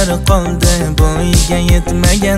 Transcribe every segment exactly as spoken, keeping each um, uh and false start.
kimlar qoldi bo'yiga yetmagan.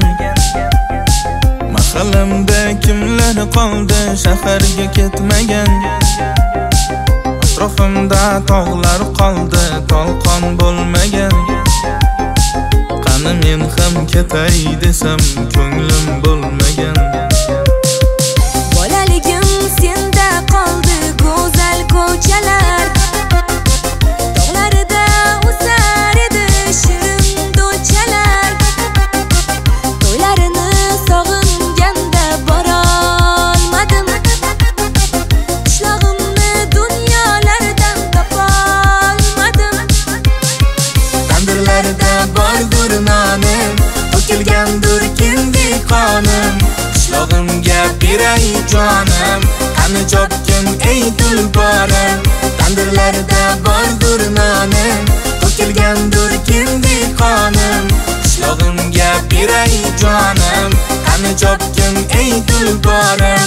Mahallamda kimlar qoldi shaharga ketmagan. Atrofimda tog'lar qoldi tolqon bo'lmagan. Qani men ham ketay desam ko'nglim bo'lmagan. Bolaligim senda qoldi go'zal ko'chalar. Tog'larida o'sar edi shirin do'chalar. To'ylarini sog'inganda bora olmadim. Qishlog'imni dunyolardan topa olmadim. Tandirlarda bordur nonim, to'kilgandur kindi qonim. Qishlog'imga beray jonim, qani chopgin ey tulporim. Tandirlarda bordur nonim, to'kilgandur kindi qonim. Qishlog'imga beray jonim, qani chopgin ey tulporim.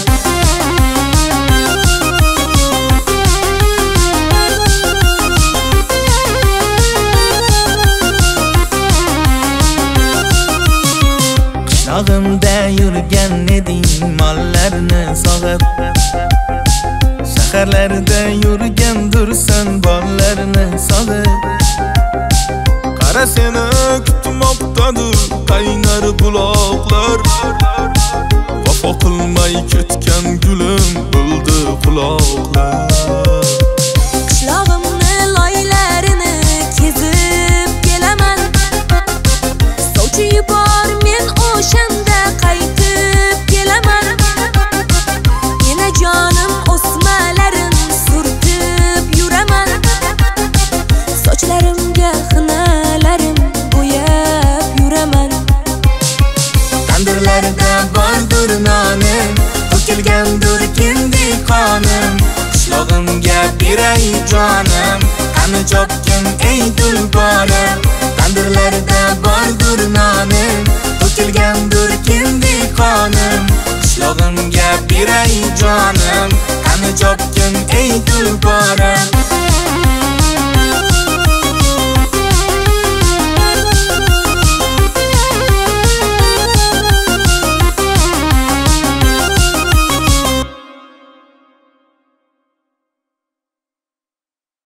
Qishlog'imda yurgan eding mollarni sog'ib. Shaharlarda yurgandursan bollarni sog'ib. Qara seni kutmoqdadir qaynar buloqlar. Vafo qilmay ketgan gulim bo'ldi quloqlar. Qishlog'imni loylarini kezib kelaman. Sovchi yubor men o'shanda qaytib kelaman. Yana jonim o'smalarim surtib yuraman. Sochlarimga xinalarim bo'yab yuraman. Tandirlarda bordur nonim, to'kilgandur kindi qonim. Qishlog'imga beray jonim, qani chopgin ey tulporim. Tandirlarda bordur nonim, to'kilgandur kindi qonim. Qishlog'imga beray jonim, qani chopgin ey tulporim.